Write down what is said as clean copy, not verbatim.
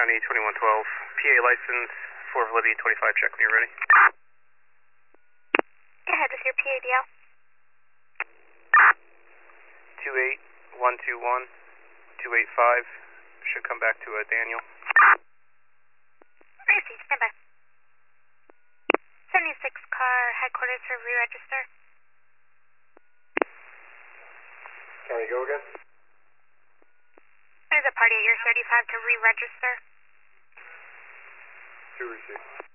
2112. PA license for validity 25 check when you're ready. Go ahead with your PADL. 28121 285 should come back to Daniel. Received, stand by. 76 car headquarters for re-register. Can we go again? There's a party at your 35 to re-register. 2 received.